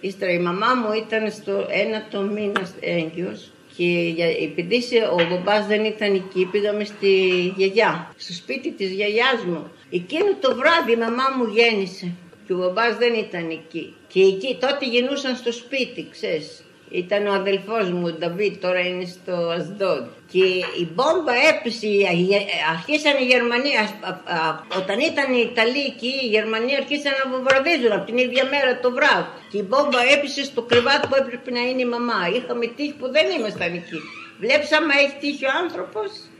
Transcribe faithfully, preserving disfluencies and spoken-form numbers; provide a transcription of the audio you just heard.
Ύστερα η μαμά μου ήταν στο ένατο μήνα έγκυος και επειδή ο μπαμπάς δεν ήταν εκεί, πήγαμε στη γιαγιά, στο σπίτι της γιαγιάς μου. Εκείνο το βράδυ η μαμά μου γέννησε και ο μπαμπάς δεν ήταν εκεί. Και εκεί τότε γεννούσαν στο σπίτι, ξέρεις. Ήταν ο αδελφός μου, ο Νταβίτ, τώρα είναι στο Ασδόντ. Και η μπόμπα έπεσε, αρχίσαν οι Γερμανοί, όταν ήταν οι Ιταλοί εκεί, οι Γερμανοί αρχίσαν να βομβαρδίζουν από την ίδια μέρα το βράδυ. Και η μπόμπα έπεσε στο κρεβάτι που έπρεπε να είναι η μαμά. Είχαμε τύχει που δεν ήμασταν εκεί. Βλέψαμε, έχει τύχει ο άνθρωπος.